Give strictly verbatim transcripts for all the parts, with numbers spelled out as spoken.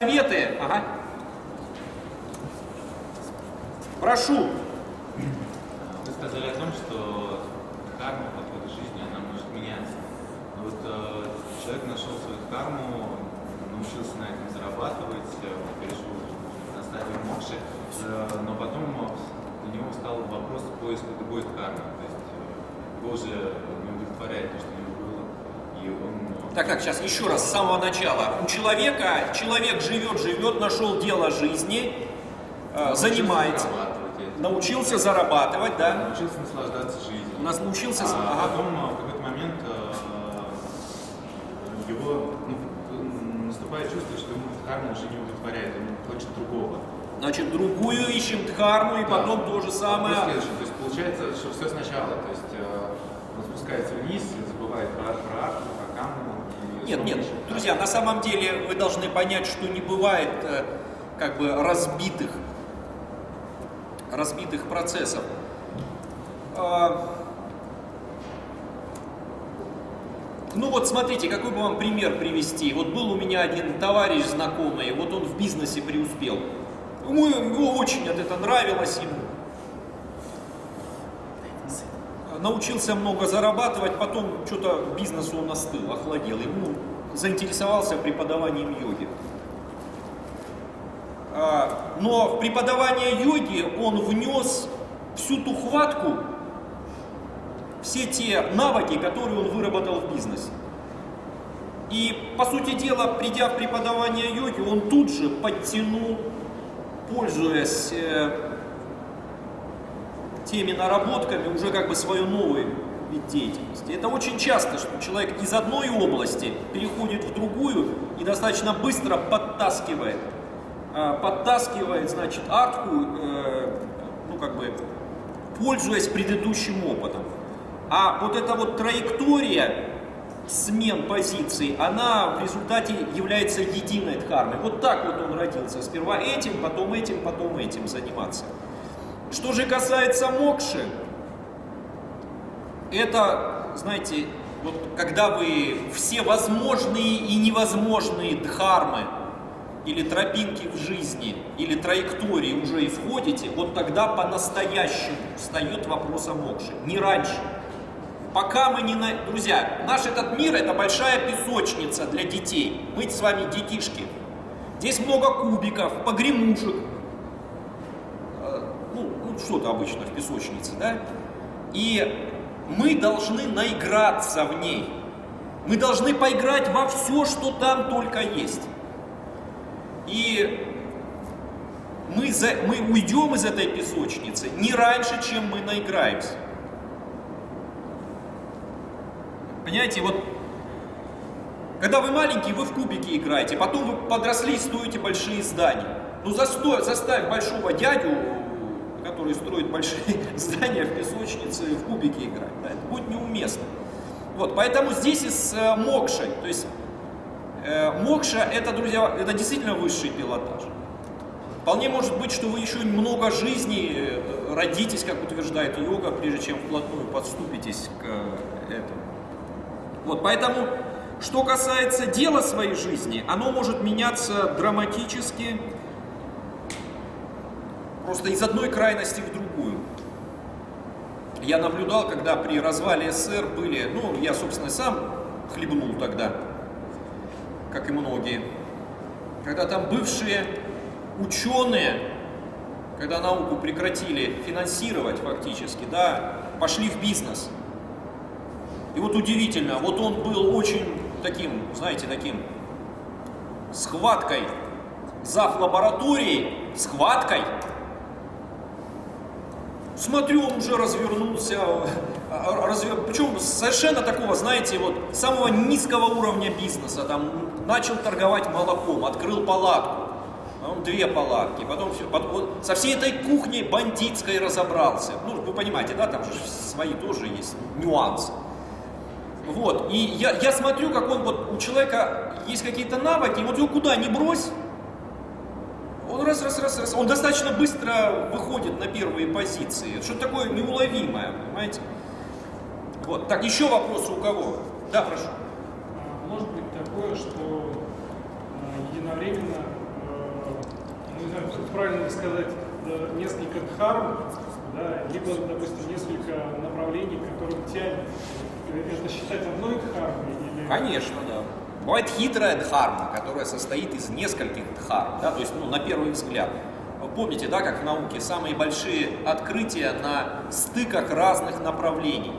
Советы, ага. Прошу. Вы сказали о том, что карма по ходу жизни, она может меняться. Но вот э, человек нашел свою карму, научился на этом зарабатывать, перешел на стадию мокши, э, но потом для него стал вопрос поиска другой кармы. То есть э, его уже не удовлетворяет то, что у него было. И он... Так, так, сейчас еще раз, с самого начала. У человека, человек живет, живет, нашел дело жизни, э, занимается, научился зарабатывать, да? Научился наслаждаться жизнью. У нас научился... А ага. потом в какой-то момент э, его ну, наступает чувство, что ему дхарма уже не удовлетворяет, он хочет другого. Значит, другую ищем дхарму, и да. потом то же самое. То есть получается, что все сначала, то есть э, он спускается вниз, забывает про, про арку, про камну. Нет, нет, друзья, на самом деле вы должны понять, что не бывает э, как бы разбитых, разбитых процессов. А, ну вот смотрите, какой бы вам пример привести. Вот был у меня один товарищ знакомый, вот он в бизнесе преуспел. Ему, ему очень это нравилось, ему. Научился много зарабатывать, потом что-то бизнесу он остыл, охладел. Ему заинтересовался преподаванием йоги. Но в преподавание йоги он внес всю ту хватку, все те навыки, которые он выработал в бизнесе. И, по сути дела, придя в преподавание йоги, он тут же подтянул, пользуясь теми наработками, уже как бы свою новую вид деятельности. Это очень часто, что человек из одной области переходит в другую и достаточно быстро подтаскивает, подтаскивает, значит, артку, ну как бы, пользуясь предыдущим опытом. А вот эта вот траектория смен позиций, она в результате является единой дхармой. Вот так вот он родился. Сперва этим, потом этим, потом этим заниматься. Что же касается мокши, это, знаете, вот когда вы все возможные и невозможные дхармы, или тропинки в жизни, или траектории уже и входите, вот тогда по-настоящему встает вопрос о мокше, не раньше. Пока мы не... На... Друзья, наш этот мир — это большая песочница для детей. Мы с вами детишки. Здесь много кубиков, погремушек. Ну, что-то обычно в песочнице, да? И мы должны наиграться в ней. Мы должны поиграть во все, что там только есть. И мы, за, мы уйдем из этой песочницы не раньше, чем мы наиграемся. Понимаете, вот когда вы маленькие, вы в кубики играете, потом вы подросли и строите большие здания. Ну, застой, заставь большого дядю, который строит большие здания в песочнице, в кубики играть. Да, это будет неуместно. Вот, поэтому здесь и с э, мокшей, то есть э, мокша — это, друзья, это действительно высший пилотаж. Вполне может быть, что вы еще много жизней э, родитесь, как утверждает йога, прежде чем вплотную подступитесь к э, этому. Вот, поэтому, что касается дела своей жизни, оно может меняться драматически, просто из одной крайности в другую. Я наблюдал, когда при развале СССР были, ну, я, собственно, сам хлебнул тогда, как и многие, когда там бывшие ученые, когда науку прекратили финансировать фактически, да, пошли в бизнес. И вот удивительно, вот он был очень таким, знаете, таким схваткой, зав. Лабораторией, схваткой. Смотрю, он уже развернулся, развер... причем совершенно такого, знаете, вот самого низкого уровня бизнеса, там начал торговать молоком, открыл палатку, потом две палатки, потом все, потом, вот, со всей этой кухней бандитской разобрался. Ну, вы понимаете, да, там же свои тоже есть нюансы. Вот, и я, я смотрю, как он, вот у человека есть какие-то навыки, и вот его куда ни брось, он раз, раз, раз, раз, он достаточно быстро выходит на первые позиции. Что-то такое неуловимое, понимаете? Вот, так, еще вопросы у кого? Да, прошу. Может быть такое, что единовременно правильно сказать, несколько дхарм, да, либо, допустим, несколько направлений, к которым тянет. Это считать одной дхармой? Или... Конечно, да. Бывает хитрая дхарма, которая состоит из нескольких дхарм, да, то есть, ну, на первый взгляд. Вы помните, да, как в науке самые большие открытия на стыках разных направлений.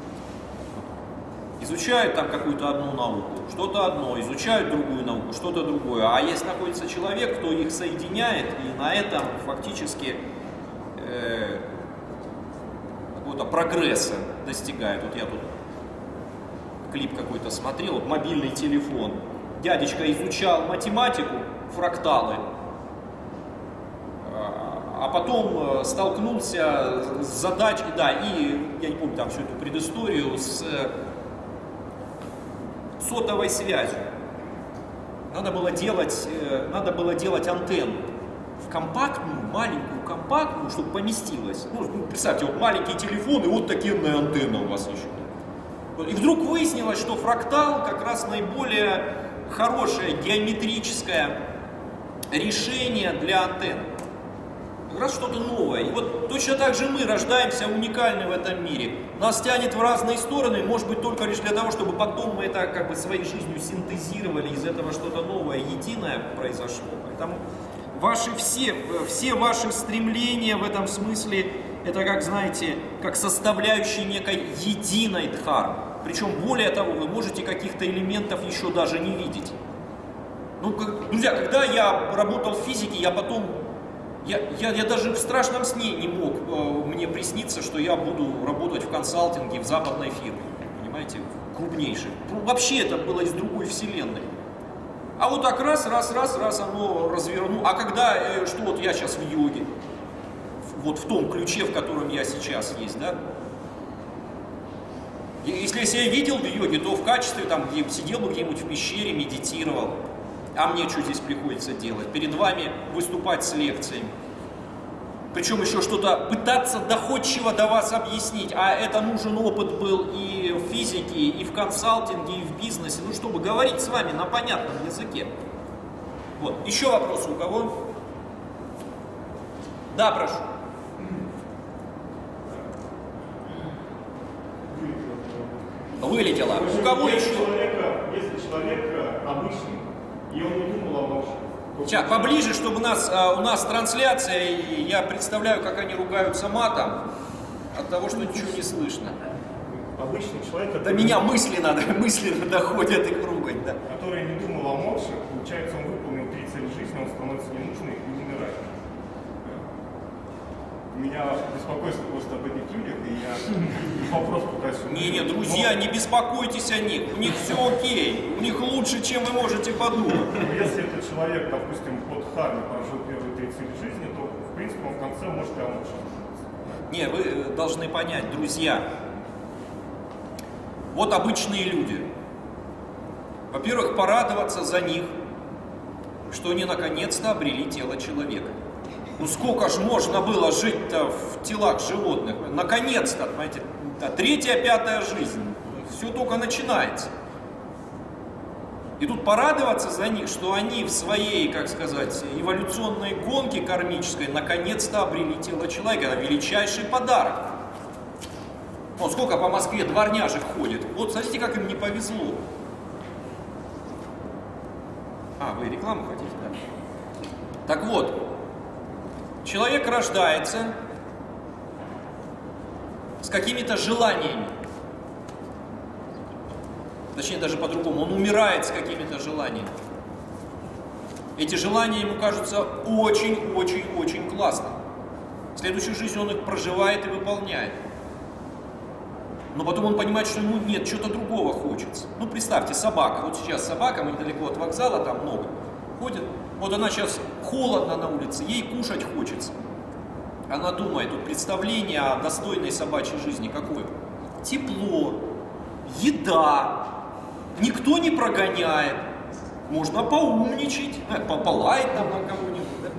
Изучают там какую-то одну науку, что-то одно, изучают другую науку, что-то другое. А есть находится человек, кто их соединяет, и на этом фактически э, какого-то прогресса достигает. Вот я тут клип какой-то смотрел, вот мобильный телефон. Дядечка изучал математику, фракталы, а потом столкнулся с задачей, да, и я не помню там всю эту предысторию, с сотовой связью. Надо было делать, надо было делать антенну в компактную, маленькую компактную, чтобы поместилась. Ну, представьте, вот маленький телефон и вот такенная антенна у вас еще. И вдруг выяснилось, что фрактал как раз наиболее хорошее геометрическое решение для антенн. Как раз что-то новое. И вот точно так же мы рождаемся уникальны в этом мире. Нас тянет в разные стороны, может быть, только лишь для того, чтобы потом мы это как бы своей жизнью синтезировали, из этого что-то новое, единое произошло. Поэтому ваши все, все ваши стремления в этом смысле, это, как знаете, как составляющие некой единой дхармы. Причем, более того, вы можете каких-то элементов еще даже не видеть. Ну, как, друзья, когда я работал в физике, я потом... Я, я, я даже в страшном сне не мог э, мне присниться, что я буду работать в консалтинге в западной фирме, понимаете, крупнейшей. Ну, вообще это было из другой вселенной. А вот так раз, раз, раз, раз оно развернуло. А когда, э, что вот я сейчас в йоге, вот в том ключе, в котором я сейчас есть, да? И, если я себя видел в йоге, то в качестве там где, сидел бы где-нибудь в пещере, медитировал. А мне что здесь приходится делать? Перед вами выступать с лекциями. Причем еще что-то пытаться доходчиво до вас объяснить. А это нужен опыт был и в физике, и в консалтинге, и в бизнесе. Ну, чтобы говорить с вами на понятном языке. Вот. Еще вопросы у кого? Да, прошу. Вылетело. У кого еще? Если человек обычный, и он не думал о вашем. Сейчас, поближе, чтобы у нас, а, у нас трансляция, и я представляю, как они ругаются матом от того, что ничего не слышно. Обычный человек, До который, меня мысленно, мысленно доходят их ругать, да. который не думал о мокше, получается, он выполнил три цели жизни, он становится ненужным и умирает. Меня беспокойство просто об этих людях, и я вопрос пытаюсь... Не-не, друзья, не беспокойтесь о них, у них все окей, у них лучше, чем вы можете подумать. Но если этот человек, допустим, под дхарме прожил первые три цели жизни, то, в принципе, он в конце может и о мокше. Не, вы должны понять, друзья, вот обычные люди. Во-первых, порадоваться за них, что они наконец-то обрели тело человека. Ну сколько ж можно было жить-то в телах животных? Наконец-то, понимаете, да, третья, пятая жизнь. Все только начинается. И тут порадоваться за них, что они в своей, как сказать, эволюционной гонке кармической наконец-то обрели тело человека. Это величайший подарок. Вот сколько по Москве дворняжек ходит. Вот смотрите, как им не повезло. А, вы рекламу хотите, да? Так вот. Человек рождается с какими-то желаниями. Точнее, даже по-другому, он умирает с какими-то желаниями. Эти желания ему кажутся очень-очень-очень классными. В следующую жизнь он их проживает и выполняет. Но потом он понимает, что ему нет, что-то другого хочется. Ну, представьте, собака. Вот сейчас собака, мы недалеко от вокзала, там много. Ходит. Вот она сейчас холодно на улице, ей кушать хочется. Она думает, вот представление о достойной собачьей жизни какое? Тепло, еда, никто не прогоняет, можно поумничать, полаять там на кого-нибудь. Да?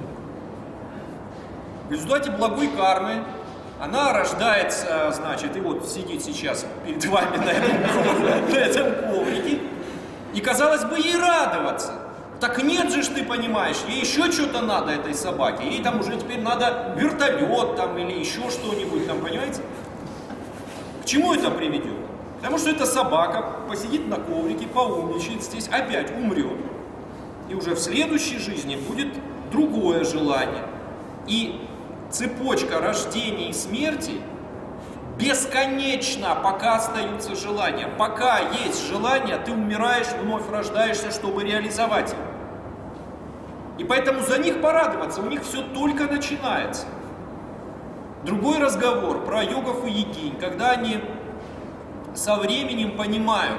В результате благой кармы она рождается, значит, и вот сидит сейчас перед вами на этом, на этом коврике, и, казалось бы, ей радоваться. Так нет же ж, ты понимаешь, ей еще что-то надо этой собаке, ей там уже теперь надо вертолет там или еще что-нибудь там, понимаете? К чему это приведет? Потому что эта собака посидит на коврике, поумничает здесь, опять умрет. И уже в следующей жизни будет другое желание. И цепочка рождения и смерти бесконечна, пока остаются желания. Пока есть желание, ты умираешь, вновь рождаешься, чтобы реализовать его. И поэтому за них порадоваться, у них все только начинается. Другой разговор про йогов и йогинь, когда они со временем понимают,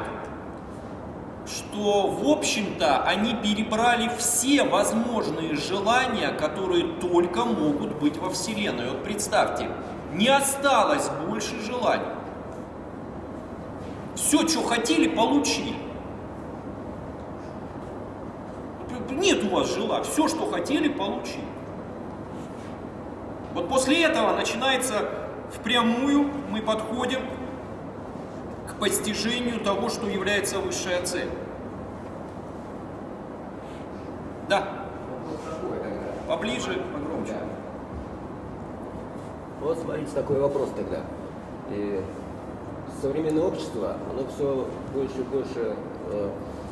что, в общем-то, они перебрали все возможные желания, которые только могут быть во Вселенной. Вот представьте, не осталось больше желаний. Все, что хотели, получили. Нет у вас желания, все, что хотели, получили. Вот после этого начинается впрямую, мы подходим к постижению того, что является высшая цель. Да. Поближе, погромче. Вот смотрите, такой вопрос тогда. И современное общество, оно все больше и больше э,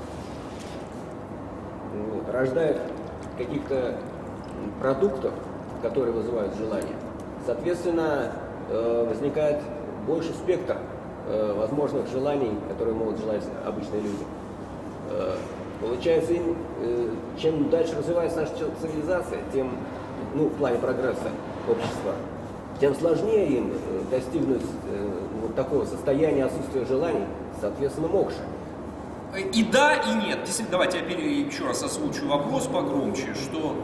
рождает каких-то продуктов, которые вызывают желание. Соответственно, э, возникает больше спектр э, возможных желаний, которые могут желать обычные люди. Э, получается, им, э, чем дальше развивается наша цивилизация, тем, ну, в плане прогресса общества, тем сложнее им э, достигнуть э, вот такого состояния отсутствия желаний, соответственно, мокша. И да, и нет. Действительно, давайте я еще раз озвучу вопрос погромче, что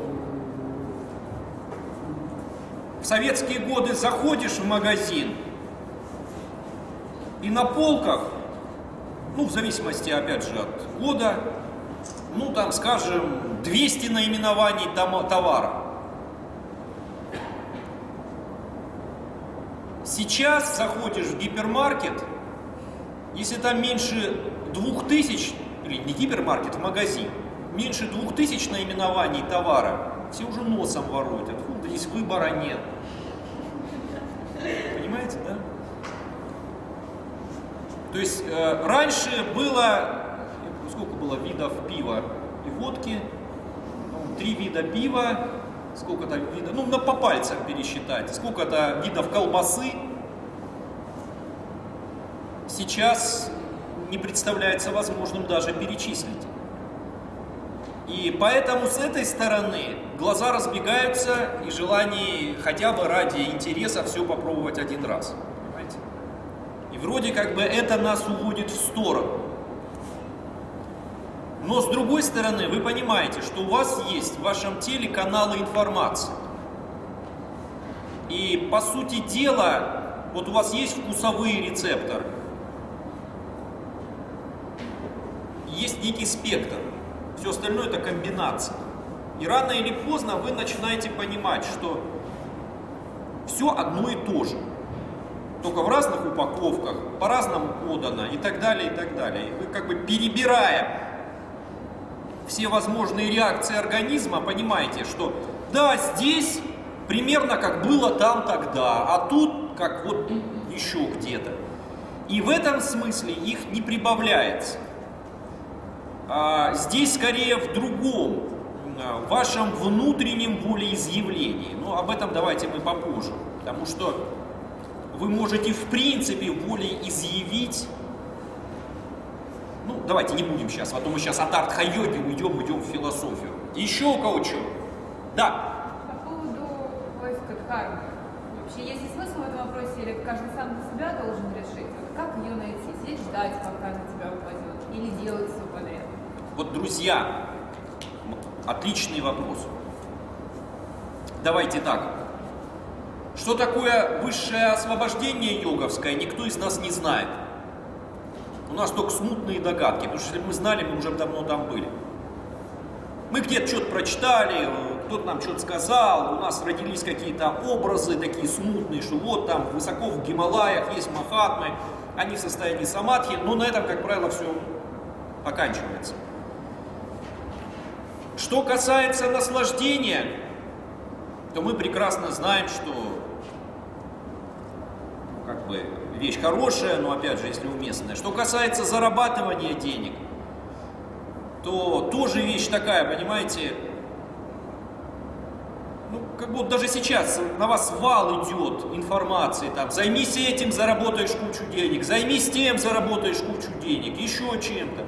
в советские годы заходишь в магазин, и на полках, ну, в зависимости, опять же, от года, ну, там, скажем, двести наименований товара. Сейчас заходишь в гипермаркет, если там меньше двух тысяч, или не гипермаркет, в магазин, меньше двух тысяч наименований товара, все уже носом воруют. Фу, да здесь выбора нет. Понимаете, да? То есть э, раньше было, сколько было видов пива и водки, ну, три вида пива, сколько-то видов, ну, по пальцам пересчитать, сколько-то видов колбасы. Сейчас не представляется возможным даже перечислить. И поэтому с этой стороны глаза разбегаются, и желание хотя бы ради интереса все попробовать один раз. Понимаете? И вроде как бы это нас уводит в сторону. Но с другой стороны, вы понимаете, что у вас есть в вашем теле каналы информации. И по сути дела, вот у вас есть вкусовые рецепторы. Есть некий спектр. Все остальное это комбинация. И рано или поздно вы начинаете понимать, что все одно и то же. Только в разных упаковках, по-разному подано и так далее, и так далее. И вы как бы перебирая все возможные реакции организма, понимаете, что да, здесь примерно как было там тогда, а тут как вот еще где-то. И в этом смысле их не прибавляется. А здесь скорее в другом, в вашем внутреннем волеизъявлении. Но об этом давайте мы попозже. Потому что вы можете в принципе волеизъявить. Ну, давайте не будем сейчас, а то мы сейчас от артха-йоги уйдем, уйдем в философию. Еще у кого что? Да. По поводу поиска дхармы. Вообще есть ли смысл в этом вопросе, или каждый сам для себя должен решить? Вот как ее найти? Сидеть ждать, пока на тебя упадет? Или делать все подряд? Вот, друзья, отличный вопрос. Давайте так. Что такое высшее освобождение йоговское, никто из нас не знает. У нас только смутные догадки, потому что если бы мы знали, мы уже давно там были. Мы где-то что-то прочитали, кто-то нам что-то сказал, у нас родились какие-то образы такие смутные, что вот там высоко в Гималаях есть махатмы, они в состоянии самадхи, но на этом, как правило, все оканчивается. Что касается наслаждения, то мы прекрасно знаем, что как бы вещь хорошая, но опять же, если уместная. Что касается зарабатывания денег, то тоже вещь такая, понимаете, ну, как будто даже сейчас на вас вал идет информации, там, займись этим, заработаешь кучу денег, займись тем, заработаешь кучу денег, еще чем-то.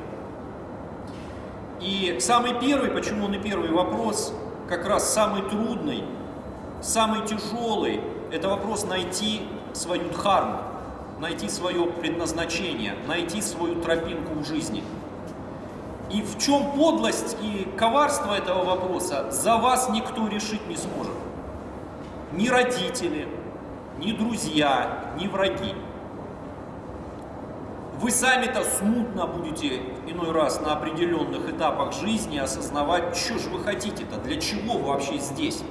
И самый первый, почему он и первый вопрос, как раз самый трудный, самый тяжелый, это вопрос найти свою дхарму, найти свое предназначение, найти свою тропинку в жизни. И в чем подлость и коварство этого вопроса, за вас никто решить не сможет. Ни родители, ни друзья, ни враги. Вы сами-то смутно будете иной раз на определенных этапах жизни осознавать, что же вы хотите-то, для чего вы вообще здесь.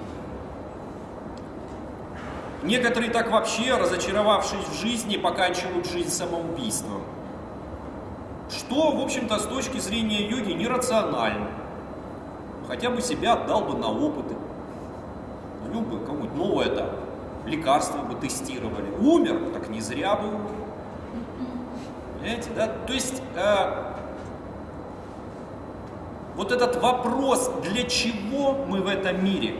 Некоторые так вообще, разочаровавшись в жизни, поканчивают жизнь самоубийством. Что, в общем-то, с точки зрения йоги нерационально. Хотя бы себя отдал бы на опыты. Ну бы кому-нибудь новое там, лекарство бы тестировали. Умер, так не зря бы умер. Понимаете, да? То есть, э, вот этот вопрос, для чего мы в этом мире,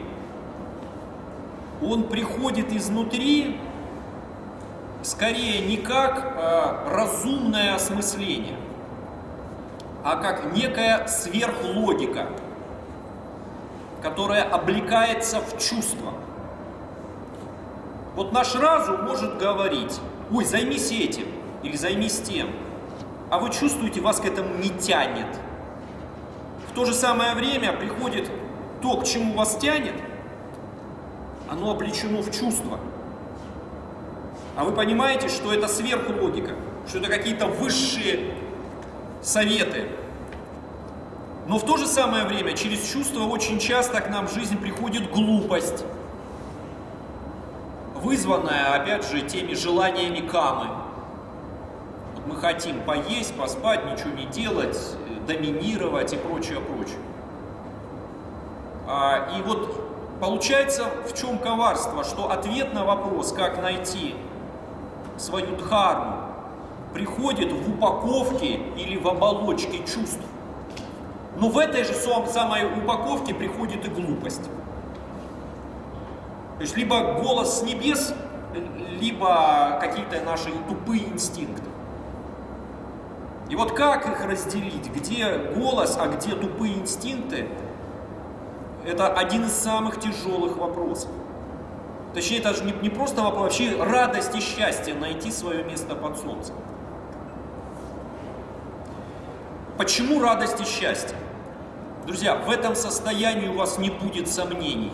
он приходит изнутри, скорее не как э, разумное осмысление, а как некая сверхлогика, которая облекается в чувства. Вот наш разум может говорить: ой, займись этим, или займись тем, а вы чувствуете, вас к этому не тянет. В то же самое время приходит то, к чему вас тянет, оно облечено в чувства. А вы понимаете, что это сверхлогика, что это какие-то высшие советы. Но в то же самое время через чувства очень часто к нам в жизнь приходит глупость, вызванная, опять же, теми желаниями камы. Вот мы хотим поесть, поспать, ничего не делать, доминировать и прочее, прочее. А, и вот получается, в чем коварство, что ответ на вопрос, как найти свою дхарму, приходит в упаковке или в оболочке чувств. Но в этой же самой упаковке приходит и глупость. То есть либо голос с небес, либо какие-то наши тупые инстинкты. И вот как их разделить, где голос, а где тупые инстинкты, это один из самых тяжелых вопросов. Точнее, это же не, не просто вопрос, вообще радость и счастье найти свое место под солнцем. Почему радость и счастье? Друзья, в этом состоянии у вас не будет сомнений.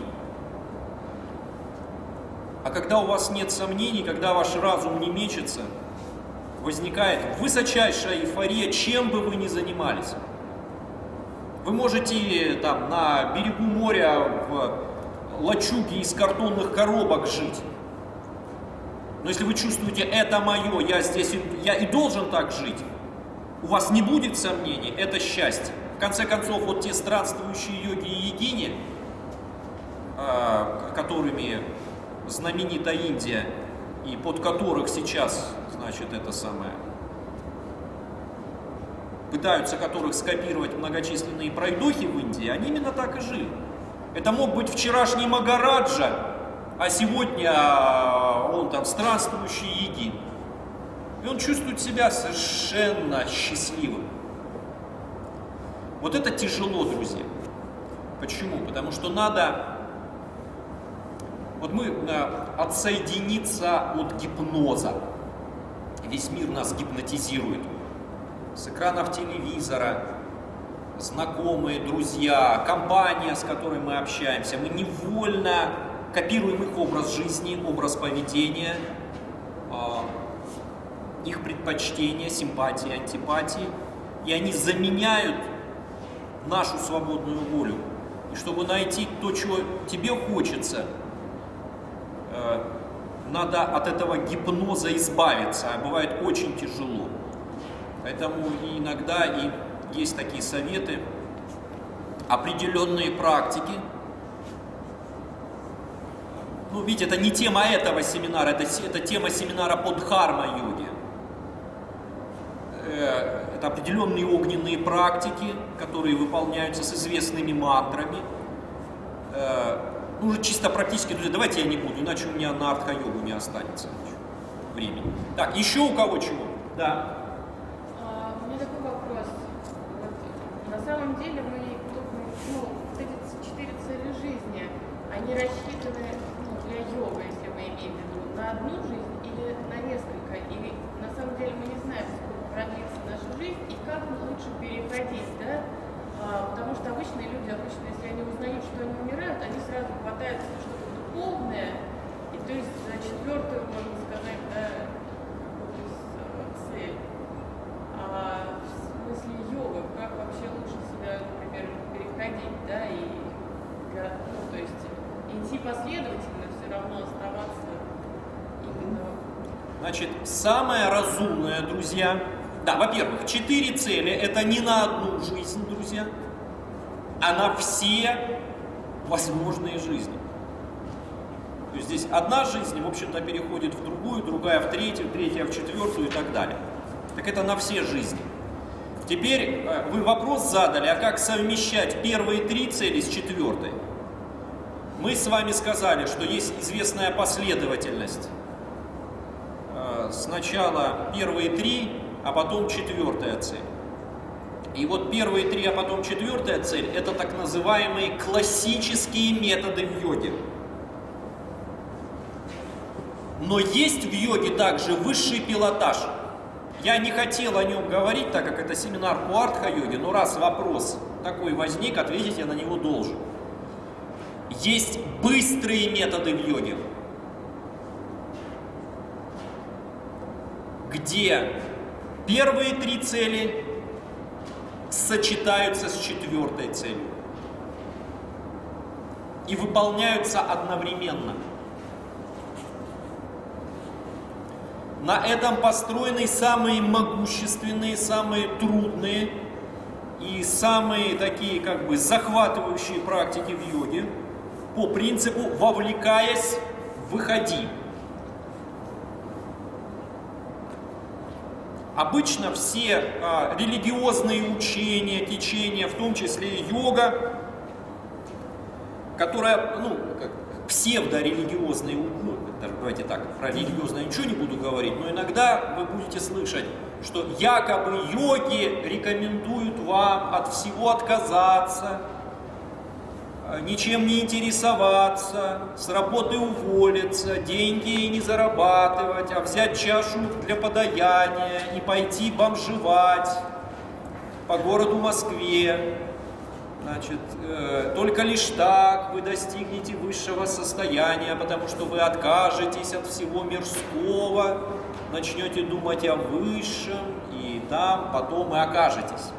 А когда у вас нет сомнений, когда ваш разум не мечется, возникает высочайшая эйфория, чем бы вы ни занимались. Вы можете там на берегу моря в лачуге из картонных коробок жить. Но если вы чувствуете, это мое, я здесь, я и должен так жить, у вас не будет сомнений, это счастье. В конце концов, вот те странствующие йоги и йогини, которыми знаменита Индия, и под которых сейчас, значит, это самое, пытаются которых скопировать многочисленные пройдохи в Индии, они именно так и жили. Это мог быть вчерашний Магараджа, а сегодня он там странствующий йогин. И он чувствует себя совершенно счастливым. Вот это тяжело, друзья. Почему? Потому что надо... Вот мы отсоединиться от гипноза. Весь мир нас гипнотизирует. С экранов телевизора, знакомые, друзья, компания, с которой мы общаемся. Мы невольно копируем их образ жизни, образ поведения, их предпочтения, симпатии, антипатии. И они заменяют нашу свободную волю. И чтобы найти то, чего тебе хочется, надо от этого гипноза избавиться, а бывает очень тяжело. Поэтому и иногда и есть такие советы определенные практики. Ну, видите, это не тема этого семинара, это, это тема семинара по дхарма-йоге. Это определенные огненные практики, которые выполняются с известными мантрами. Ну, уже чисто практически, друзья, давайте я не буду, иначе у меня на артха-йогу не останется времени. Так, еще у кого чего? Да. А, у меня такой вопрос. Вот, на самом деле мы, ну, вот эти четыре цели жизни, они рассчитаны, ну, для йога, если мы имеем в виду, на одну жизнь или на несколько? И на самом деле мы не знаем, сколько продлится наша жизнь и как лучше переходить, да? А, потому что обычные люди, обычно, если они узнают, что они умирают, они сразу хватаются за что-то духовное, и то есть за четвертую, можно сказать, да, цель. А в смысле йога, как вообще лучше себя, например, переходить, да, и, ну, то есть идти последовательно, все равно оставаться именно... Значит, самое разумное, друзья, да, во-первых, четыре цели – это не на одну жизнь, друзья, а на все возможные жизни. То есть здесь одна жизнь, в общем-то, переходит в другую, другая в третью, третья в четвертую и так далее. Так это на все жизни. Теперь вы вопрос задали, а как совмещать первые три цели с четвертой? Мы с вами сказали, что есть известная последовательность. Сначала первые три, а потом четвертая цель. И вот первые три, а потом четвертая цель – это так называемые классические методы в йоге. Но есть в йоге также высший пилотаж. Я не хотел о нем говорить, так как это семинар по артха-йоге, но раз вопрос такой возник, ответить я на него должен. Есть быстрые методы в йоге, где первые три цели сочетаются с четвертой целью и выполняются одновременно. На этом построены самые могущественные, самые трудные и самые такие как бы захватывающие практики в йоге по принципу «вовлекаясь, выходи». Обычно все а, религиозные учения, течения, в том числе и йога, которая, ну, как псевдорелигиозные, ну, давайте так, про религиозное ничего не буду говорить, но иногда вы будете слышать, что якобы йоги рекомендуют вам от всего отказаться, ничем не интересоваться, с работы уволиться, деньги не зарабатывать, а взять чашу для подаяния и пойти бомжевать по городу Москве. Значит, э, только лишь так вы достигнете высшего состояния, потому что вы откажетесь от всего мирского, начнете думать о высшем, и там потом и окажетесь.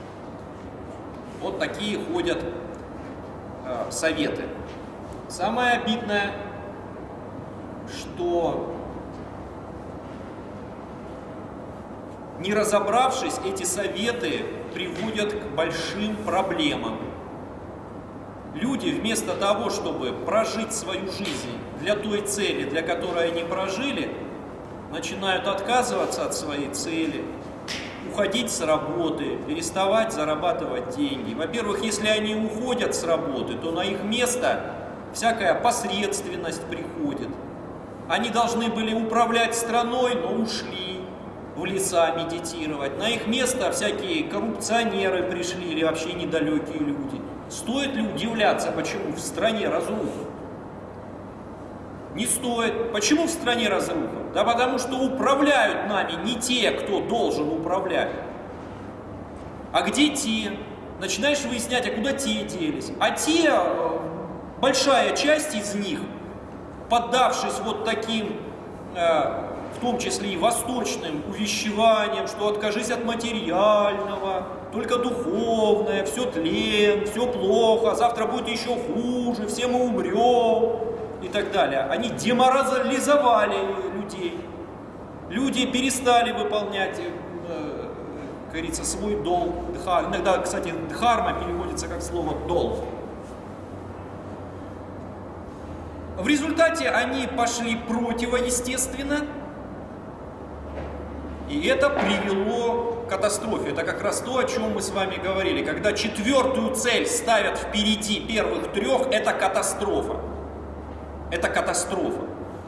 Вот такие ходят э, советы. Самое обидное, что не разобравшись, эти советы приводят к большим проблемам. Люди вместо того, чтобы прожить свою жизнь для той цели, для которой они прожили, начинают отказываться от своей цели, уходить с работы, переставать зарабатывать деньги. Во-первых, если они уходят с работы, то на их место всякая посредственность приходит. Они должны были управлять страной, но ушли в леса медитировать. На их место всякие коррупционеры пришли или вообще недалекие люди. Стоит ли удивляться, почему в стране разруха? Не стоит. Почему в стране разруха? Да потому что управляют нами не те, кто должен управлять. А где те? Начинаешь выяснять, а куда те делись? А те, большая часть из них, поддавшись вот таким, в том числе и восточным увещеванием, что откажись от материального, только духовное, все тлен, все плохо, завтра будет еще хуже, все мы умрем и так далее. Они деморализовали людей. Люди перестали выполнять как говорится, свой долг. Иногда, кстати, дхарма переводится как слово долг. В результате они пошли противоестественно, и это привело к катастрофе. Это как раз то, о чем мы с вами говорили. Когда четвертую цель ставят впереди первых трех, это катастрофа. Это катастрофа.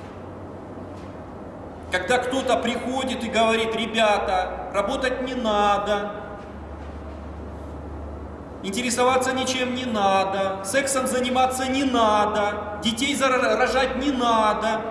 Когда кто-то приходит и говорит: ребята, работать не надо, интересоваться ничем не надо, сексом заниматься не надо, детей рожать не надо,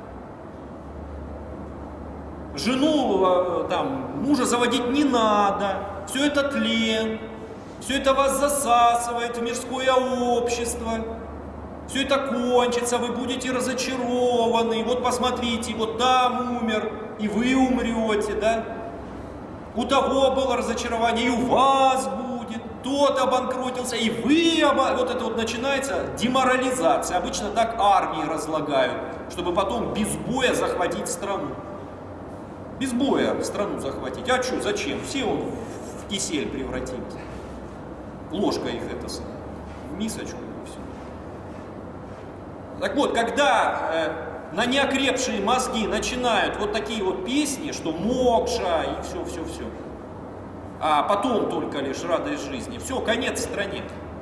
жену, там, мужа заводить не надо, все это тлен, все это вас засасывает в мирское общество, все это кончится, вы будете разочарованы, вот посмотрите, вот там умер, и вы умрете, да? У того было разочарование, и у вас будет, тот обанкротился, и вы, оба... вот это вот начинается деморализация. Обычно так армии разлагают, чтобы потом без боя захватить страну. Без боя страну захватить. А что, зачем? Все он в кисель превратимся. Ложка их это, в мисочку, и все. Так вот, когда э, на неокрепшие мозги начинают вот такие вот песни, что мокша и все-все-все, а потом только лишь радость жизни, все, конец стране.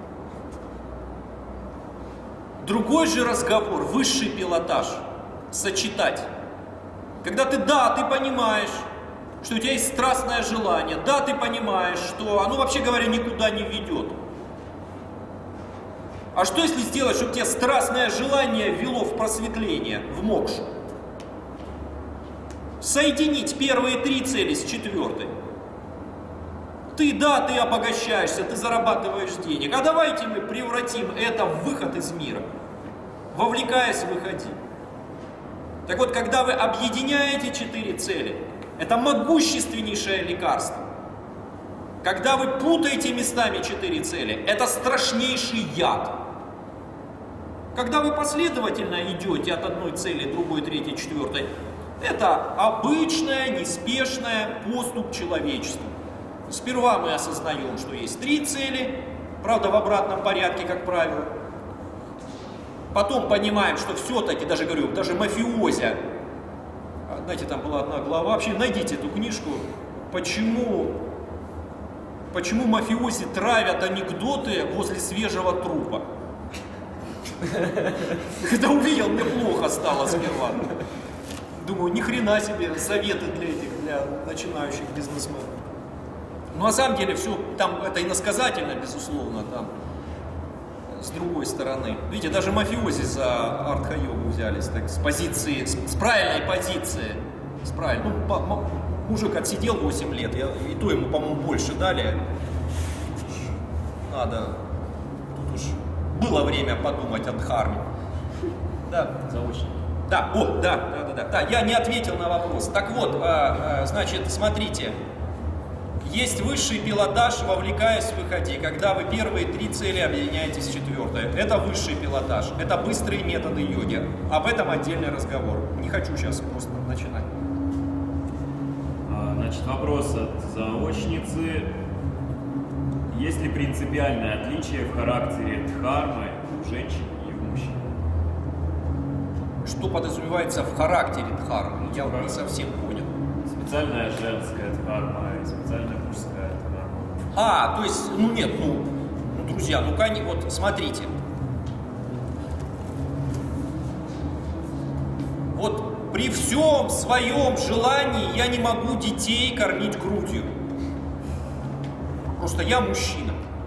Другой же разговор, высший пилотаж, сочетать. Когда ты, да, ты понимаешь, что у тебя есть страстное желание, да, ты понимаешь, что оно, вообще говоря, никуда не ведет. А что если сделать, чтобы тебе страстное желание вело в просветление, в мокшу? Соединить первые три цели с четвертой. Ты, да, ты обогащаешься, ты зарабатываешь денег. А давайте мы превратим это в выход из мира. Вовлекаясь, выходи. Так вот, когда вы объединяете четыре цели, это могущественнейшее лекарство. Когда вы путаете местами четыре цели, это страшнейший яд. Когда вы последовательно идете от одной цели, другой, третьей, четвертой, это обычная, неспешная поступь человечества. Сперва мы осознаем, что есть три цели, правда в обратном порядке, как правило. Потом понимаем, что все-таки, даже говорю, даже мафиози, знаете, там была одна глава, вообще найдите эту книжку, почему, почему мафиози травят анекдоты возле свежего трупа. Когда увидел, мне плохо стало сперва. Думаю, ни хрена себе советы для этих, для начинающих бизнесменов. Но на самом деле все, там это иносказательно, безусловно, там с другой стороны. Видите, даже мафиози за артха-йогу взялись, так, с позиции, с, с правильной позиции. С правильной. Ну, по, м, мужик отсидел восемь лет, я, и то ему, по-моему, больше дали. Надо, тут уж было время подумать о дхарме. Да. Заочно. Да, о, да, да, да, да, да, я не ответил на вопрос. Так вот, а, а, значит, смотрите. Есть высший пилотаж, вовлекаясь, выходи, когда вы первые три цели объединяете с четвертой. Это высший пилотаж, это быстрые методы йоги. Об этом отдельный разговор. Не хочу сейчас просто начинать. Значит, вопрос от заочницы. Есть ли принципиальное отличие в характере дхармы у женщин и у мужчин? Что подразумевается в характере дхармы? Я вот не совсем понял. Специальная женская дхарма и специальная мужская дхарма. А, то есть, ну нет, ну, ну друзья, ну вот смотрите. Вот при всем своем желании я не могу детей кормить грудью. Просто я мужчина.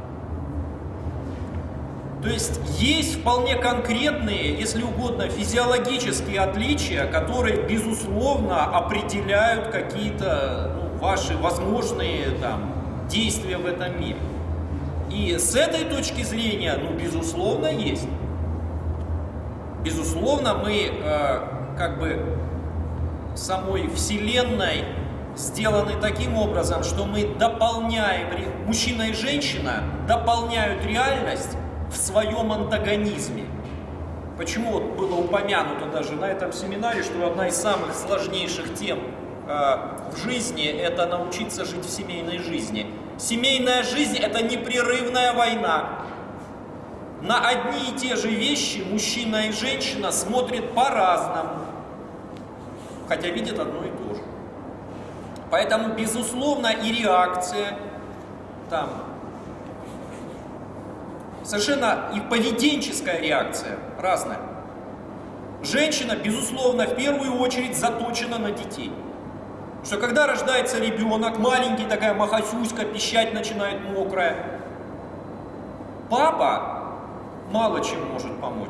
То есть есть вполне конкретные, если угодно, физиологические отличия, которые, безусловно, определяют какие-то ну, ваши возможные там, действия в этом мире. И с этой точки зрения, ну, безусловно, есть. Безусловно, мы э, как бы самой Вселенной сделаны таким образом, что мы дополняем, мужчина и женщина дополняют реальность в своем антагонизме. Почему вот было упомянуто даже на этом семинаре, что одна из самых сложнейших тем э, в жизни – это научиться жить в семейной жизни. Семейная жизнь – это непрерывная война. На одни и те же вещи мужчина и женщина смотрят по-разному, хотя видят одно и то же. Поэтому, безусловно, и реакция там совершенно и поведенческая реакция разная. Женщина, безусловно, в первую очередь заточена на детей. Что когда рождается ребенок, маленький, такая махасюська, пищать начинает мокрая, папа мало чем может помочь.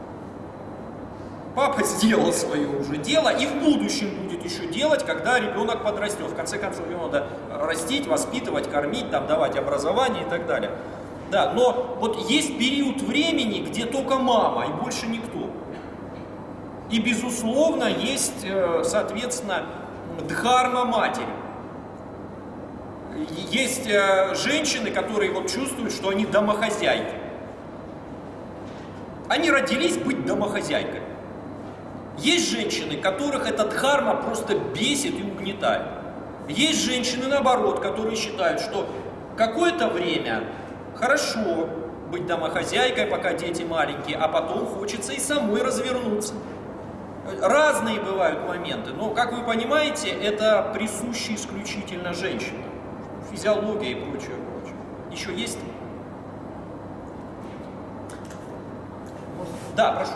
Папа сделал свое уже дело и в будущем будет еще делать, когда ребенок подрастет. В конце концов, его надо растить, воспитывать, кормить, там, давать образование и так далее. Да, но вот есть период времени, где только мама и больше никто. И, безусловно, есть, соответственно, дхарма матери. Есть женщины, которые вот чувствуют, что они домохозяйки. Они родились быть домохозяйкой. Есть женщины, которых эта дхарма просто бесит и угнетает. Есть женщины, наоборот, которые считают, что какое-то время хорошо быть домохозяйкой, пока дети маленькие, а потом хочется и самой развернуться. Разные бывают моменты, но, как вы понимаете, это присуще исключительно женщинам. Физиология и прочее, прочее. Еще есть? Да, прошу.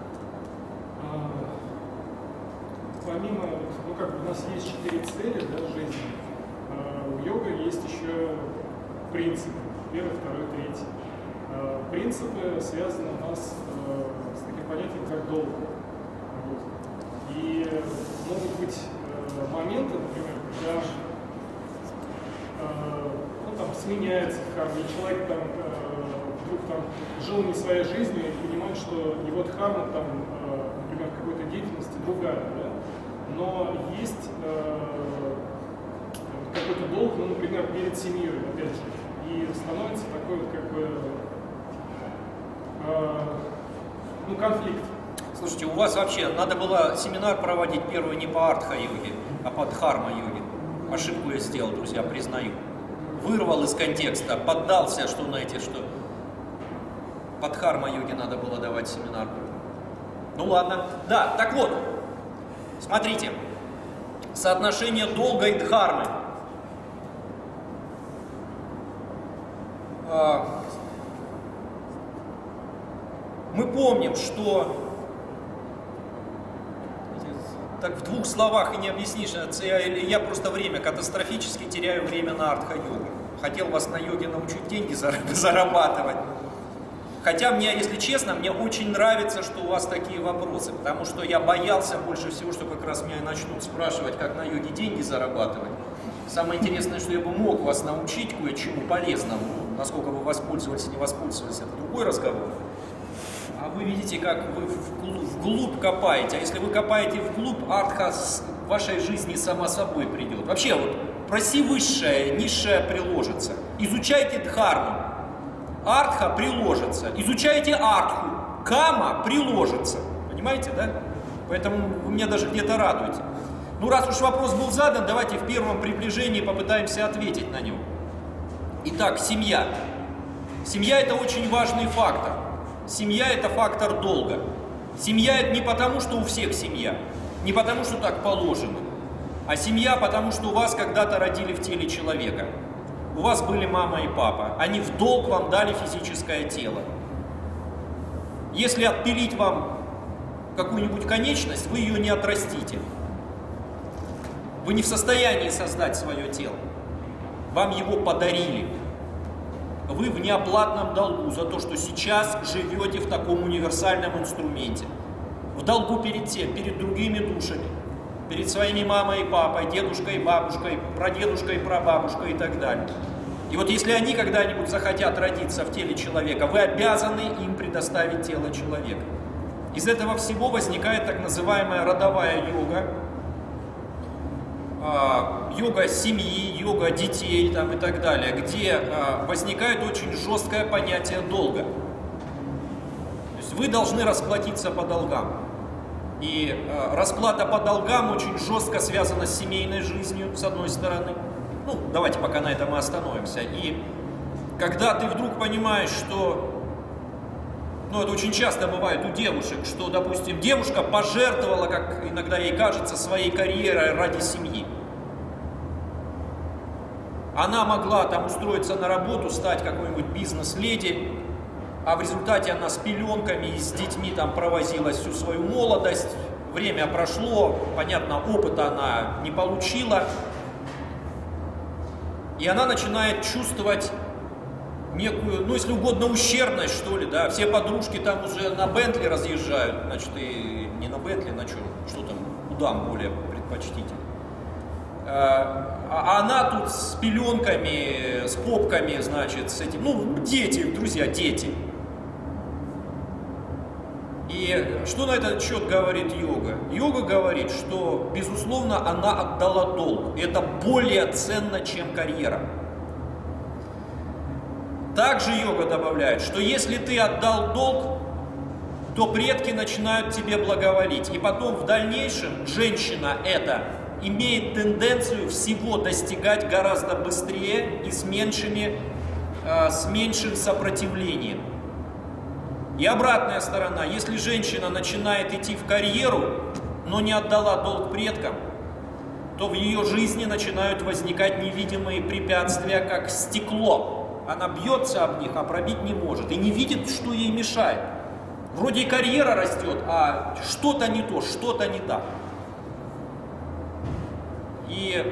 Помимо, ну как бы у нас есть четыре цели, да, в жизни, а у йога есть еще принципы, первый, второй, третий. А принципы связаны у нас а, с таким понятием, как долг. Вот. И могут быть а, моменты, например, когда а, ну, там, сменяется дхарма, и человек там, а, вдруг там, жил не своей жизнью и понимает, что его дхарма, там, а, например, какой-то деятельности другая. Да? Но есть э, какой-то долг, ну, например, перед семьей, опять же, и становится такой вот как бы э, ну, конфликт. Слушайте, у вас вообще надо было семинар проводить первый не по артха-йоге, а по дхарма-йоге. Ошибку я сделал, друзья, признаю. Вырвал из контекста, поддался, что, знаете, что по дхарма-йоге надо было давать семинар. Ну ладно. Да, так вот. Смотрите, соотношение долга и дхармы. Мы помним, что так в двух словах и не объяснишь, я просто время катастрофически теряю время на артха-йогу. Хотел вас на йоге научить деньги зарабатывать. Хотя мне, если честно, мне очень нравится, что у вас такие вопросы, потому что я боялся больше всего, что как раз меня начнут спрашивать, как на йоге деньги зарабатывать. Самое интересное, что я бы мог вас научить кое-чему полезному. Насколько вы воспользовались и не воспользовались, это другой разговор. А вы видите, как вы вглубь копаете. А если вы копаете вглубь, артха в вашей жизни само собой придет. Вообще, вот проси высшее, низшее приложится. Изучайте дхарму. Артха приложится. Изучайте артху. Кама приложится. Понимаете, да? Поэтому вы меня даже где-то радуете. Ну, раз уж вопрос был задан, давайте в первом приближении попытаемся ответить на него. Итак, семья. Семья – это очень важный фактор. Семья – это фактор долга. Семья – это не потому, что у всех семья, не потому, что так положено, а семья, потому что у вас когда-то родили в теле человека. У вас были мама и папа. Они в долг вам дали физическое тело. Если отпилить вам какую-нибудь конечность, вы ее не отрастите. Вы не в состоянии создать свое тело. Вам его подарили. Вы в неоплатном долгу за то, что сейчас живете в таком универсальном инструменте. В долгу перед тем, перед другими душами. Перед своими мамой и папой, дедушкой и бабушкой, прадедушкой и прабабушкой и так далее. И вот если они когда-нибудь захотят родиться в теле человека, вы обязаны им предоставить тело человека. Из этого всего возникает так называемая родовая йога, йога семьи, йога детей там, и так далее, где возникает очень жесткое понятие долга. То есть вы должны расплатиться по долгам. И э, расплата по долгам очень жестко связана с семейной жизнью, с одной стороны. Ну, давайте пока на этом и остановимся. И когда ты вдруг понимаешь, что, ну, это очень часто бывает у девушек, что, допустим, девушка пожертвовала, как иногда ей кажется, своей карьерой ради семьи. Она могла там устроиться на работу, стать какой-нибудь бизнес-леди, а в результате она с пеленками и с детьми там провозилась всю свою молодость. Время прошло, понятно, опыта она не получила. И она начинает чувствовать некую, ну, если угодно, ущербность, что ли, да. Все подружки там уже на Бентли разъезжают, значит, и не на Бентли, на чем, что там, удам более предпочтительно. А она тут с пеленками, с попками, значит, с этим, ну, дети, друзья, дети. И что на этот счет говорит йога? Йога говорит, что, безусловно, она отдала долг. И это более ценно, чем карьера. Также йога добавляет, что если ты отдал долг, то предки начинают тебе благоволить. И потом в дальнейшем женщина эта имеет тенденцию всего достигать гораздо быстрее и с, меньшими, э, с меньшим сопротивлением. И обратная сторона, если женщина начинает идти в карьеру, но не отдала долг предкам, то в ее жизни начинают возникать невидимые препятствия, как стекло. Она бьется об них, а пробить не может, и не видит, что ей мешает. Вроде и карьера растет, а что-то не то, что-то не так. И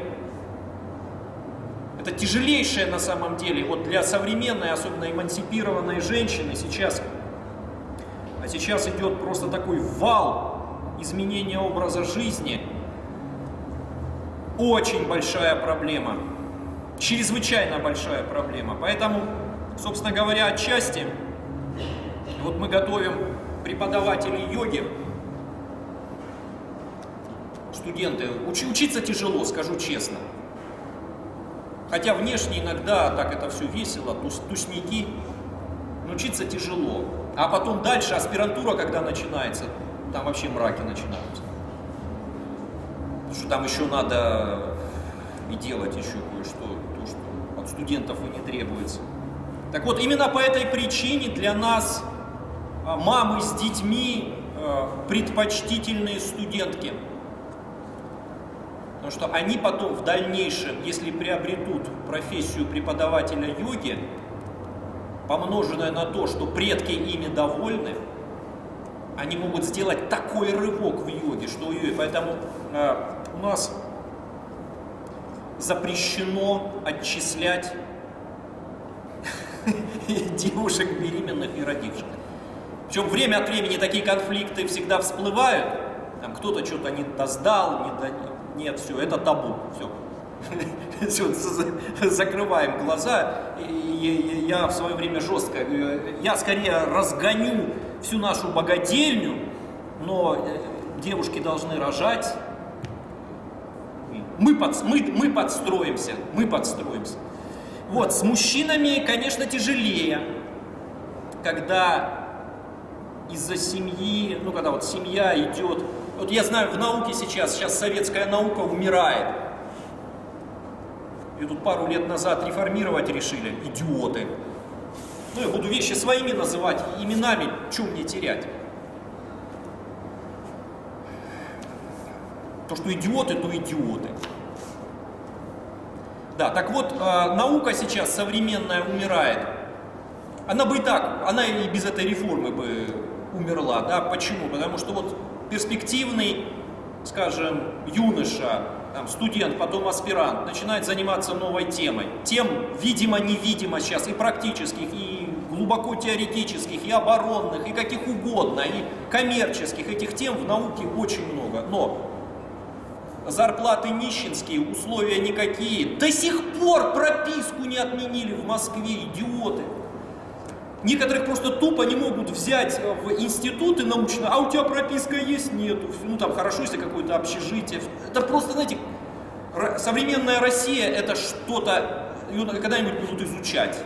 это тяжелейшее на самом деле, вот для современной, особенно эмансипированной женщины сейчас, а сейчас идет просто такой вал изменения образа жизни, очень большая проблема, чрезвычайно большая проблема. Поэтому, собственно говоря, отчасти, вот мы готовим преподавателей йоги, студенты, уч, учиться тяжело, скажу честно. Хотя внешне иногда так это все весело, тус, тусники, но учиться тяжело. А потом дальше аспирантура, когда начинается, там вообще мраки начинаются. Потому что там еще надо и делать еще кое-что, то, что от студентов и не требуется. Так вот, именно по этой причине для нас мамы с детьми предпочтительные студентки. Потому что они потом в дальнейшем, если приобретут профессию преподавателя йоги, помноженное на то, что предки ими довольны, они могут сделать такой рывок в йоге, что ой-ой, поэтому э, у нас запрещено отчислять девушек беременных и родивших. Причем время от времени такие конфликты всегда всплывают, там кто-то что-то не досдал, не до... нет, все, это табу, все. Все, закрываем глаза. Я в свое время жестко, я скорее разгоню всю нашу богадельню, но девушки должны рожать. Мы, под, мы, мы подстроимся, мы подстроимся. Вот, с мужчинами, конечно, тяжелее, когда из-за семьи, ну, когда вот семья идет, вот я знаю, в науке сейчас, сейчас советская наука умирает. И тут пару лет назад реформировать решили, идиоты. Ну, я буду вещи своими называть, именами, что мне терять? То, что идиоты, то идиоты. Да, так вот, э, наука сейчас современная умирает. Она бы и так, она и без этой реформы бы умерла, да, почему? Потому что вот перспективный, скажем, юноша, там, студент, потом аспирант, начинает заниматься новой темой. Тем, видимо-невидимо сейчас, и практических, и глубоко теоретических, и оборонных, и каких угодно, и коммерческих. Этих тем в науке очень много. Но зарплаты нищенские, условия никакие. До сих пор прописку не отменили в Москве, идиоты. Некоторых просто тупо не могут взять в институты научные, а у тебя прописка есть? Нету. Ну там хорошо, если какое-то общежитие. Это просто, знаете, современная Россия это что-то, ее когда-нибудь будут изучать.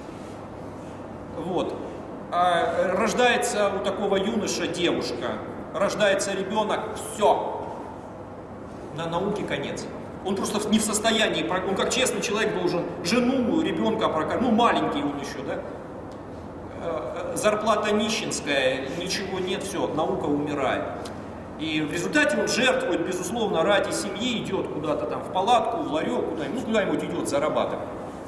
Вот. А рождается у такого юноша девушка, рождается ребенок, все, на науке конец. Он просто не в состоянии, он как честный человек должен жену, ребенка прокормить, ну маленький он еще, да, зарплата нищенская, ничего нет, все, наука умирает. И в результате он жертвует, безусловно, ради семьи, идет куда-то там в палатку, в ларек, куда-нибудь, ну куда-нибудь идет зарабатывать.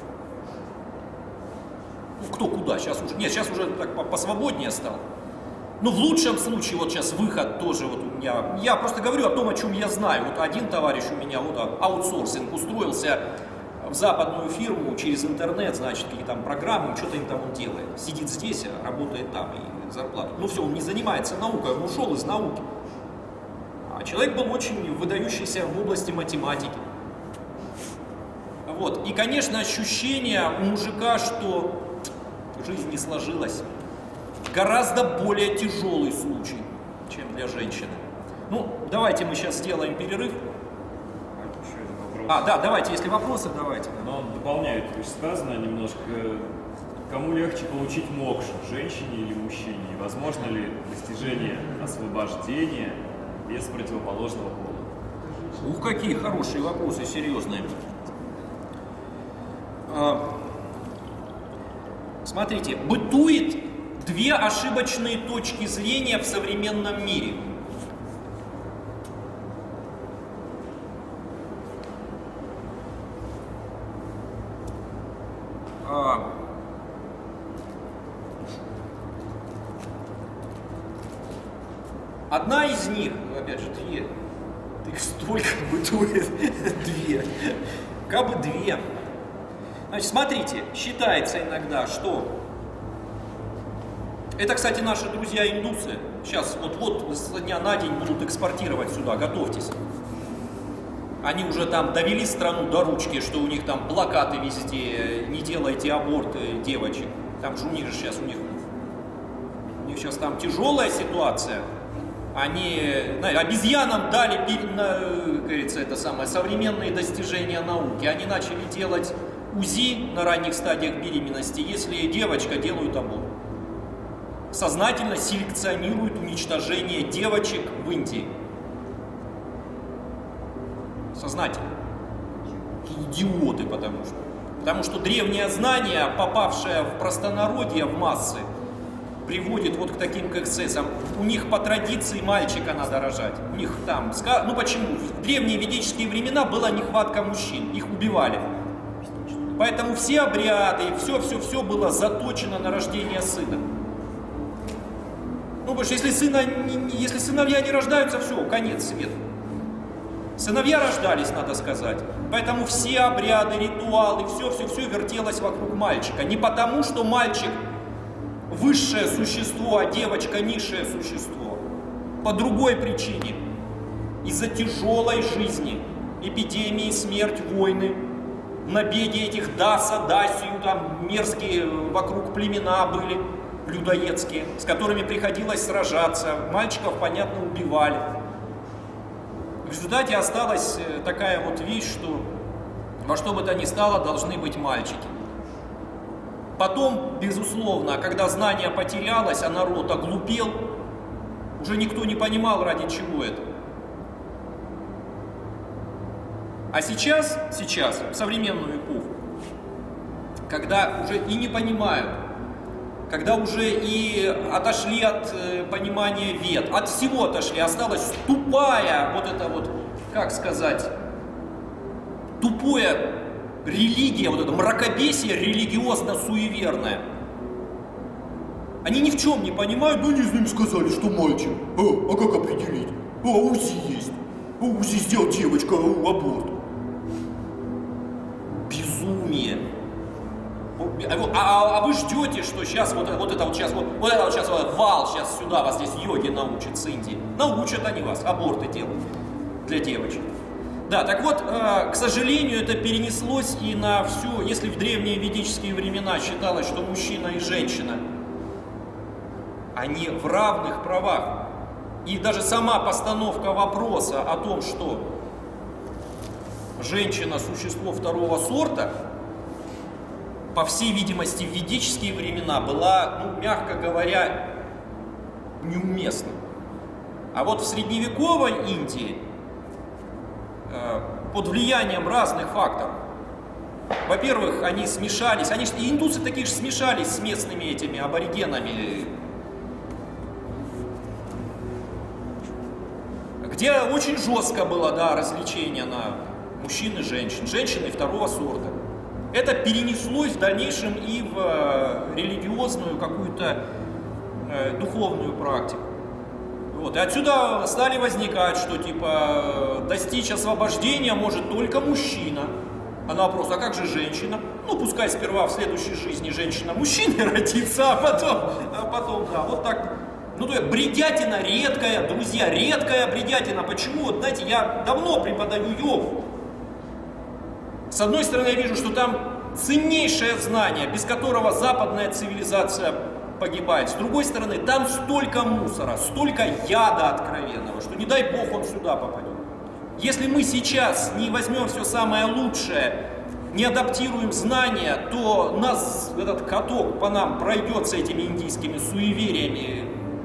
Ну кто куда, сейчас уже, нет, сейчас уже так посвободнее стал. Ну, в лучшем случае, вот сейчас выход тоже вот у меня, я просто говорю о том, о чем я знаю. Вот один товарищ у меня, вот аутсорсинг, устроился в западную фирму через интернет, значит, какие там программы, что-то им там он делает. Сидит здесь, работает там, и зарплату. Ну все, он не занимается наукой, он ушел из науки. А человек был очень выдающийся в области математики. Вот. И, конечно, ощущение у мужика, что жизнь не сложилась. Гораздо более тяжелый случай, чем для женщины. Ну, давайте мы сейчас сделаем перерыв. Еще один вопрос. А, да, давайте, если вопросы, давайте. Но он дополняет вышесказанное немножко. Кому легче получить мокшу, женщине или мужчине? И возможно ли достижение освобождения без противоположного пола? Ух, какие хорошие вопросы, серьезные. А, смотрите, бытует две ошибочные точки зрения в современном мире. А, одна из них, опять же, две, их столько бытует, две, как бы две. Значит, смотрите, считается иногда, что... Это, кстати, наши друзья-индусы сейчас вот-вот со дня на день будут экспортировать сюда, готовьтесь. Они уже там довели страну до ручки, что у них там плакаты везде, не делайте аборты девочек. Там же у них же сейчас, у них, у них сейчас там тяжелая ситуация. Они, знаете, обезьянам дали, как говорится, это самое, современные достижения науки. Они начали делать УЗИ на ранних стадиях беременности, если девочка, делают аборт. Сознательно селекционируют уничтожение девочек в Индии. Сознательно. Идиоты, потому что. Потому что древнее знание, попавшее в простонародье, в массы, приводит вот к таким эксцессам. У них по традиции мальчика надо рожать. У них там, ну почему? В древние ведические времена была нехватка мужчин, их убивали. Поэтому все обряды, все-все-все было заточено на рождение сына. Ну, потому что если, сына, если сыновья не рождаются, все, конец света. Сыновья рождались, надо сказать. Поэтому все обряды, ритуалы, все-все-все вертелось вокруг мальчика. Не потому, что мальчик высшее существо, а девочка низшее существо. По другой причине. Из-за тяжелой жизни, эпидемии, смерть, войны, набеги этих Даса, Дасию, там мерзкие вокруг племена были. Людоедские, с которыми приходилось сражаться, мальчиков, понятно, убивали. В результате осталась такая вот вещь, что во что бы то ни стало, должны быть мальчики. Потом, безусловно, когда знание потерялось, а народ оглупел, уже никто не понимал, ради чего это. А сейчас, сейчас, в современную эпоху, когда уже и не понимают, когда уже и отошли от э, понимания вед, от всего отошли, осталась тупая, вот это вот, как сказать, тупое религия, вот это мракобесие религиозно-суеверное. Они ни в чем не понимают, но они им сказали, что мальчик. А, а как определить? А, УЗИ есть. А, УЗИ сделал девочка, а, аборт. Безумие. А, а, а вы ждете, что сейчас вот, вот это вот сейчас вот, вот это вот сейчас вот, вал сейчас сюда вас здесь йоги научат с Индии. Научат они вас аборты делать для девочек. Да, так вот, э, к сожалению, это перенеслось и на всю, если в древние ведические времена считалось, что мужчина и женщина, они в равных правах. И даже сама постановка вопроса о том, что женщина – существо второго сорта, по всей видимости, в ведические времена была, ну, мягко говоря, неуместна. А вот в средневековой Индии э, под влиянием разных факторов, во-первых, они смешались, они, и индусы такие же смешались с местными этими аборигенами, где очень жестко было, да, различение на мужчин и женщин, женщины второго сорта. Это перенеслось в дальнейшем и в э, религиозную какую-то э, духовную практику. Вот. И отсюда стали возникать, что типа достичь освобождения может только мужчина. А на вопрос, а как же женщина? Ну, пускай сперва в следующей жизни женщина мужчиной родится, а потом, а потом, да, вот так. Ну, то есть бредятина редкая, друзья, редкая бредятина. Почему? Вот, знаете, я давно преподаю йогу. С одной стороны, я вижу, что там ценнейшее знание, без которого западная цивилизация погибает. С другой стороны, там столько мусора, столько яда откровенного, что не дай бог он сюда попадет. Если мы сейчас не возьмем все самое лучшее, не адаптируем знания, то нас этот каток по нам пройдет с этими индийскими суевериями.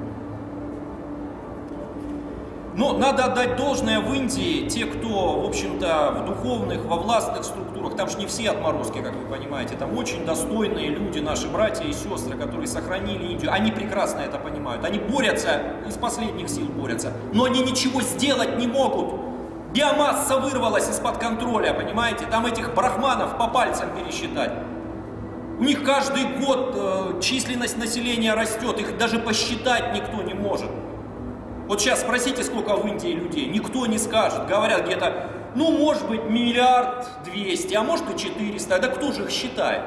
Но надо отдать должное в Индии, те, кто, в общем-то, в духовных, во властных структурах, там же не все отморозки, как вы понимаете, там очень достойные люди, наши братья и сестры, которые сохранили Индию, они прекрасно это понимают, они борются, из последних сил борются, но они ничего сделать не могут. Биомасса вырвалась из-под контроля, понимаете, там этих брахманов по пальцам пересчитать. У них каждый год э, численность населения растет, их даже посчитать никто не может. Вот сейчас спросите, сколько в Индии людей, никто не скажет. Говорят где-то, ну, может быть, миллиард двести, а может и четыреста. Да кто же их считает?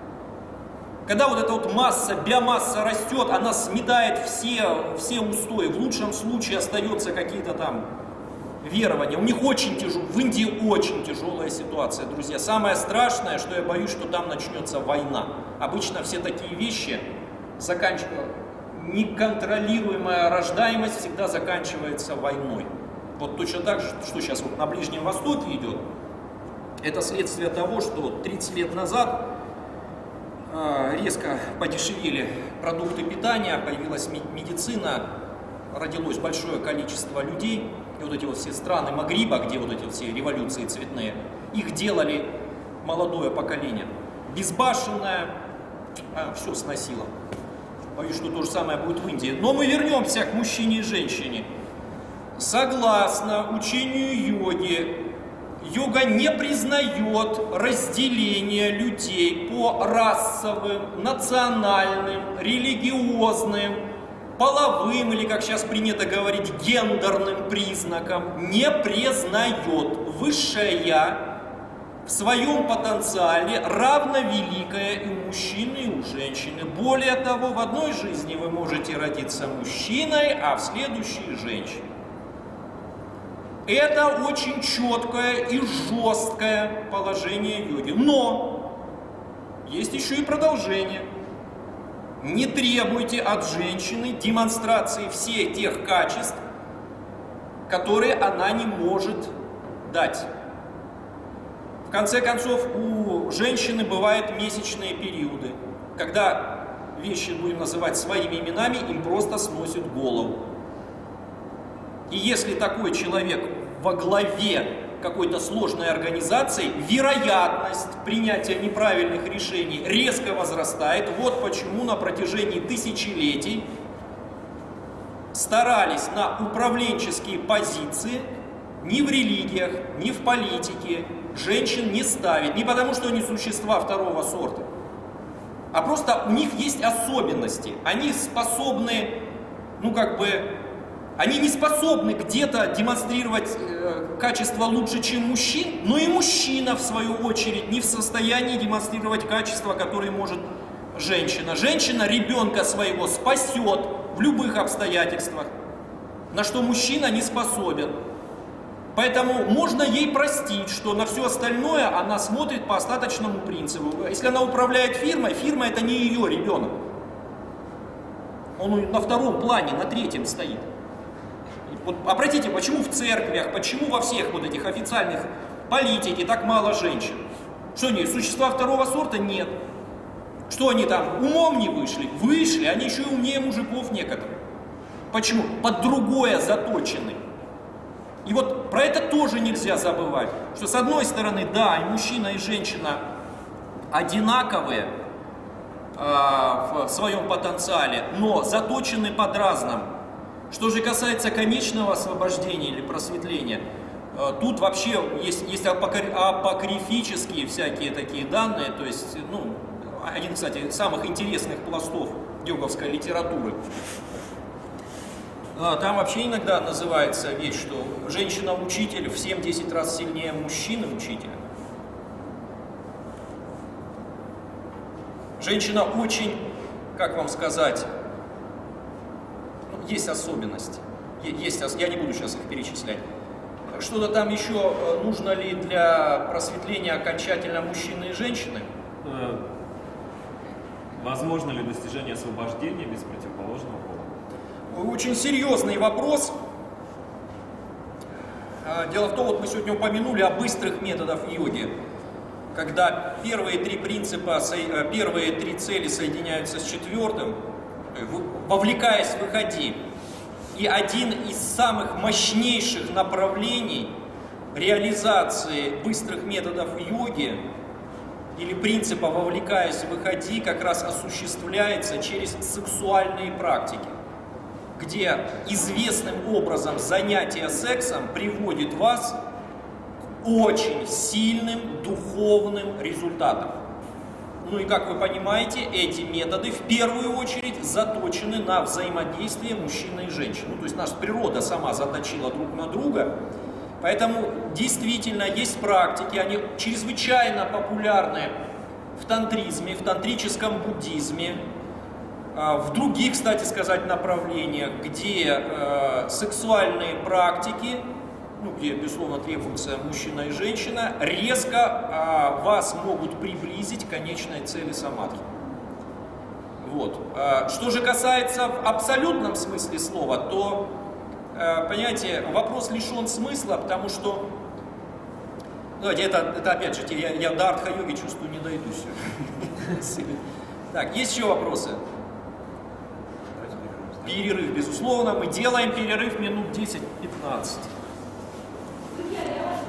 Когда вот эта вот масса, биомасса растет, она сметает все, все устои. В лучшем случае остается какие-то там верования. У них очень тяжело, в Индии очень тяжелая ситуация, друзья. Самое страшное, что я боюсь, что там начнется война. Обычно все такие вещи заканчиваются. Неконтролируемая рождаемость всегда заканчивается войной. Вот точно так же, что сейчас вот на Ближнем Востоке идет, это следствие того, что тридцать лет назад э, резко подешевели продукты питания, появилась медицина, родилось большое количество людей, и вот эти вот все страны Магриба, где вот эти вот все революции цветные, их делали молодое поколение, безбашенное, а, все сносило. Боюсь, что то же самое будет в Индии. Но мы вернемся к мужчине и женщине. Согласно учению йоги, йога не признает разделение людей по расовым, национальным, религиозным, половым, или, как сейчас принято говорить, гендерным признакам. Не признает. Высшее Я в своем потенциале равновеликое и у мужчины, и у женщины. Более того, в одной жизни вы можете родиться мужчиной, а в следующей женщиной. Это очень четкое и жесткое положение йоги. Но есть еще и продолжение. Не требуйте от женщины демонстрации всех тех качеств, которые она не может дать. В конце концов, у женщины бывают месячные периоды, когда вещи, будем называть своими именами, им просто сносит голову. И если такой человек во главе какой-то сложной организации, вероятность принятия неправильных решений резко возрастает. Вот почему на протяжении тысячелетий старались на управленческие позиции ни в религиях, ни в политике женщин не ставить. Не потому, что они существа второго сорта, а просто у них есть особенности. Они способны, ну как бы, они не способны где-то демонстрировать э, качество лучше, чем мужчин, но и мужчина, в свою очередь, не в состоянии демонстрировать качество, которое может женщина. Женщина ребенка своего спасет в любых обстоятельствах, на что мужчина не способен. Поэтому можно ей простить, что на все остальное она смотрит по остаточному принципу. Если она управляет фирмой, фирма это не ее ребенок. Он на втором плане, на третьем стоит. Вот обратите, почему в церквях, почему во всех вот этих официальных политике так мало женщин? Что они, существа второго сорта? Нет. Что они там, умом не вышли? Вышли, они еще и умнее мужиков некоторые. Почему? Под другое заточены. И вот про это тоже нельзя забывать, что с одной стороны, да, и мужчина, и женщина одинаковые э, в своем потенциале, но заточены под разным. Что же касается конечного освобождения или просветления, э, тут вообще есть, есть апокри- апокрифические всякие такие данные, то есть, ну, один, кстати, из самых интересных пластов йоговской литературы. Там вообще иногда называется вещь, что женщина-учитель в семь-десять раз сильнее мужчины-учителя. Женщина очень, как вам сказать, ну, есть особенности. Есть, я не буду сейчас их перечислять. Что-то там еще нужно ли для просветления окончательно мужчины и женщины? Возможно ли достижение освобождения без противоположного пола? Очень серьезный вопрос. Дело в том, вот мы сегодня упомянули о быстрых методах йоги, когда первые три принципа, первые три цели соединяются с четвертым, вовлекаясь, выходи. И один из самых мощнейших направлений реализации быстрых методов йоги или принципа «вовлекаясь, выходи» как раз осуществляется через сексуальные практики, где известным образом занятие сексом приводит вас к очень сильным духовным результатам. Ну и, как вы понимаете, эти методы в первую очередь заточены на взаимодействие мужчины и женщины. Ну, то есть наша природа сама заточила друг на друга. Поэтому действительно есть практики, они чрезвычайно популярны в тантризме, в тантрическом буддизме, в других, кстати сказать, направлениях, где э, сексуальные практики, ну, где, безусловно, требуется мужчина и женщина, резко э, вас могут приблизить к конечной цели самадхи. Вот. Что же касается в абсолютном смысле слова, то, э, понимаете, вопрос лишен смысла, потому что, давайте, это, это опять же, я, я до артха-йоги, чувствую, не дойду сегодня. Так, есть еще вопросы? Перерыв, безусловно, мы делаем перерыв минут десять-пятнадцать. Друзья, я вас